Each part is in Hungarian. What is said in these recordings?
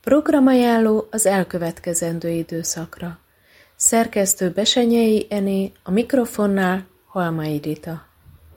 Programajánló az elkövetkezendő időszakra. Szerkesztő Besenyei Ené, a mikrofonnál Halmai Rita.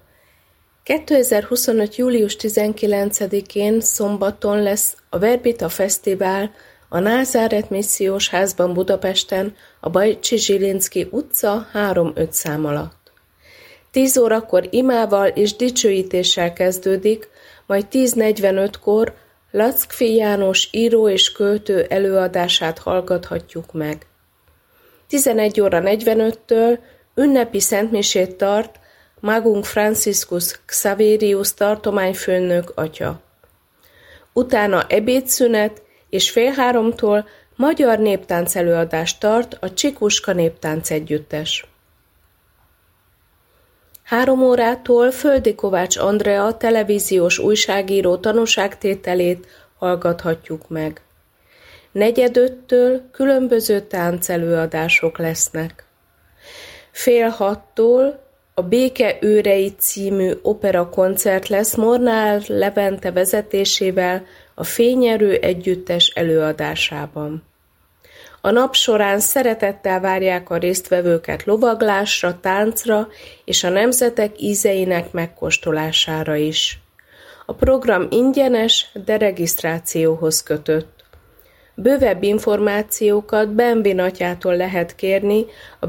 2025. július 19-én szombaton lesz a Verbita Fesztivál a Názáret Missziós Házban Budapesten, a Bajcsi Zsilinszky utca 3-5 szám alatt. 10 órakor imával és dicsőítéssel kezdődik, majd 10:45-kor Lackfi János író és költő előadását hallgathatjuk meg. 11:45-től ünnepi szentmisét tart Magunk Franciscus Xaverius tartományfőnök atya. Utána ebédszünet, és 2:30-tól magyar néptánc előadást tart a Csikuska Néptánc Együttes. 3 órától Földi Kovács Andrea televíziós újságíró tanúságtételét hallgathatjuk meg. 4:45-től különböző táncelőadások lesznek. 5:30-tól a Béke őrei című operakoncert lesz Molnár Levente vezetésével a Fényerő Együttes előadásában. A nap során szeretettel várják a résztvevőket lovaglásra, táncra és a nemzetek ízeinek megkóstolására is. A program ingyenes, de regisztrációhoz kötött. Bővebb információkat Benvin atyától lehet kérni a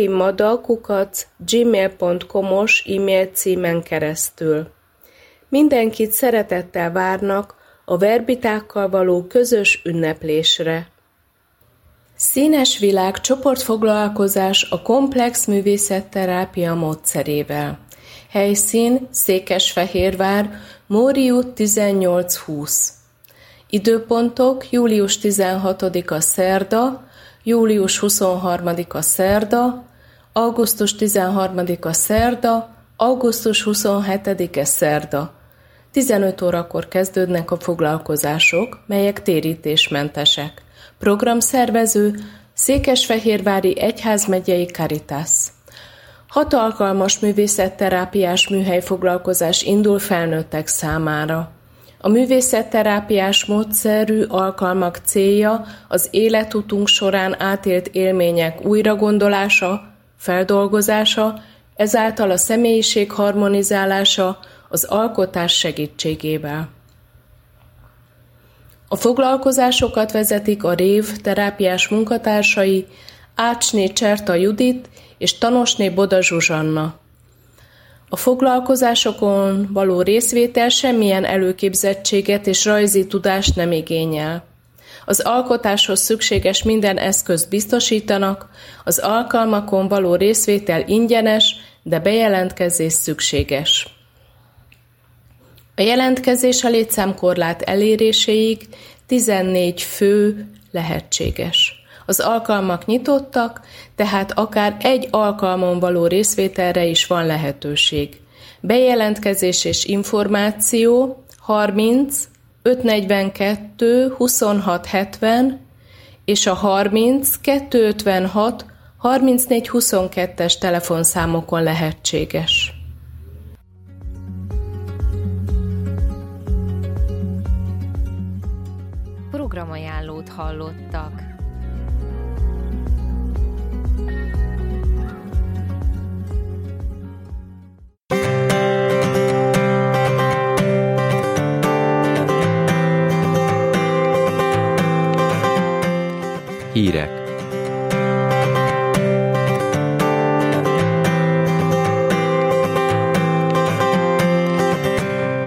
benvinmada@gmail.com-os e-mail címen keresztül. Mindenkit szeretettel várnak a verbitákkal való közös ünneplésre. Színes világ csoportfoglalkozás a komplex művészetterápia módszerével. Helyszín Székesfehérvár, Móri út 18-20. Időpontok július 16-a szerda, július 23-a szerda, augusztus 13-a szerda, augusztus 27-e szerda. 15 órakor kezdődnek a foglalkozások, melyek térítésmentesek. Programszervező Székesfehérvári Egyházmegyei Caritas. 6 alkalmas művészetterápiás műhelyfoglalkozás indul felnőttek számára. A művészetterápiás módszerű alkalmak célja az életutunk során átélt élmények újragondolása, feldolgozása, ezáltal a személyiség harmonizálása az alkotás segítségével. A foglalkozásokat vezetik a Rév terápiás munkatársai Ácsné Cserta Judit és Tanosné Boda Zsuzsanna. A foglalkozásokon való részvétel semmilyen előképzettséget és rajzi tudást nem igényel. Az alkotáshoz szükséges minden eszközt biztosítanak, az alkalmakon való részvétel ingyenes, de bejelentkezés szükséges. A jelentkezés a létszámkorlát eléréséig 14 fő lehetséges. Az alkalmak nyitottak, tehát akár egy alkalmon való részvételre is van lehetőség. Bejelentkezés és információ 30 542 26 70 és a 30 256 34 22-es telefonszámokon lehetséges. Programajánlót hallottak. Hírek.